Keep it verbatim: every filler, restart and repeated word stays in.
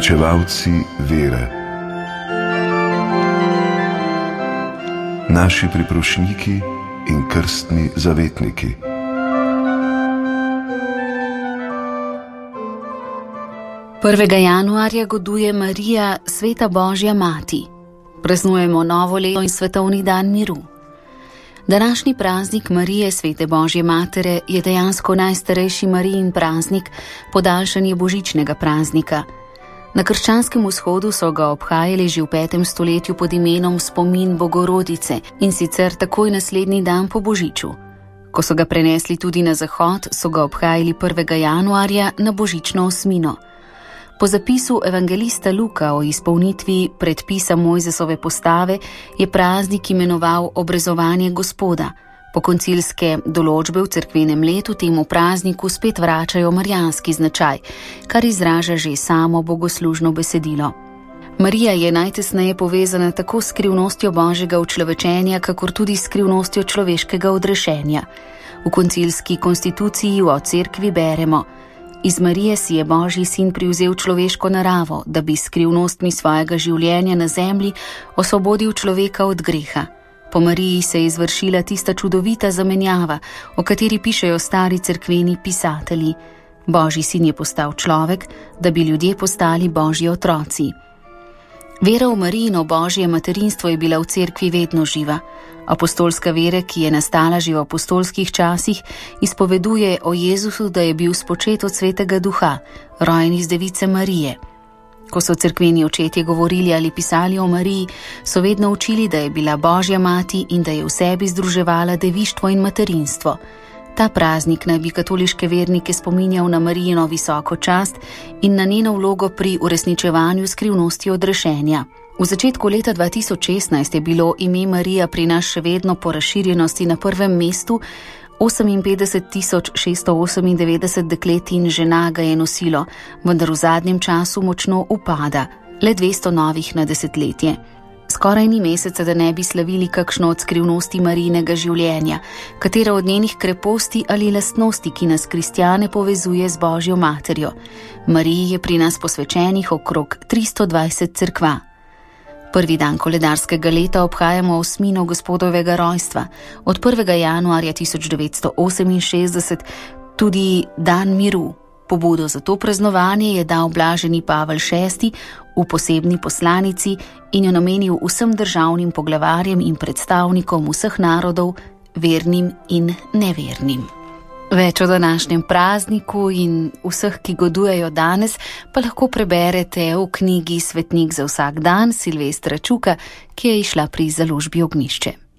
Pričevalci vere. Naši priprošniki in krstni zavetniki. prvega januarja goduje Marija, Sveta Božja mati. Praznujemo novo leto in svetovni dan miru. Današnji praznik Marije, Svete Božje matere, je dejansko najstarejši Marijin praznik, podaljšanje božičnega praznika. Na krščanskem vzhodu so ga obhajali že v petem stoletju pod imenom spomin Bogorodice in sicer takoj naslednji dan po božiču. Ko so ga prenesli tudi na zahod, so ga obhajali prvega januarja na božično osmino. Po zapisu evangelista Luka o izpolnitvi predpisa Mojzesove postave je praznik imenoval obrezovanje Gospoda. Po koncilske določbe v cerkvenem letu temu prazniku spet vračajo marijanski značaj, kar izraža že samo bogoslužno besedilo. Marija je najtesneje povezana tako s skrivnostjo Božjega učlovečenja, kakor tudi s skrivnostjo človeškega odrešenja. V koncilski konstituciji o cerkvi beremo: iz Marije si je Božji sin privzel človeško naravo, da bi s skrivnostmi svojega življenja na zemlji osvobodil človeka od greha. Po Mariji se je izvršila tista čudovita zamenjava, o kateri pišejo stari cerkveni pisatelji. Božji sin je postal človek, da bi ljudje postali Božji otroci. Vera v Marijino Božje materinstvo je bila v cerkvi vedno živa. Apostolska vera, ki je nastala že v apostolskih časih, izpoveduje o Jezusu, da je bil spočet od Svetega Duha, rojen iz device Marije. Ko so cerkveni očetje govorili ali pisali o Mariji, so vedno učili, da je bila Božja mati in da je v sebi združevala devištvo in materinstvo. Ta praznik naj bi katoliške vernike spominjal na Marijino visoko čast in na njeno vlogo pri uresničevanju skrivnosti odrešenja. V začetku leta dva tisoč šestnajst je bilo ime Marija pri nas še vedno po razširjenosti na prvem mestu, oseminpetdeset tisoč šeststo osemindevetdeset deklet in žena ga je nosilo, vendar v zadnjem času močno upada, le dvesto novih na desetletje. Skoraj ni meseca, da ne bi slavili kakšno od skrivnosti Marijinega življenja, katera od njenih kreposti ali lastnosti, ki nas kristjane povezuje z Božjo materjo. Mariji je pri nas posvečenih okrog tristo dvajset cerkva. Prvi dan koledarskega leta obhajamo osmino Gospodovega rojstva, od prvega januarja tisoč devetsto oseminšestdeset tudi dan miru. Pobudo za to praznovanje je dal blaženi Pavel šesti v posebni poslanici in jo namenil vsem državnim poglavarjem in predstavnikom vseh narodov, vernim in nevernim. Več o današnjem prazniku in vseh, ki godujejo danes, pa lahko preberete v knjigi Svetnik za vsak dan Silvestra Čuka, ki je izšla pri založbi Ognjišče.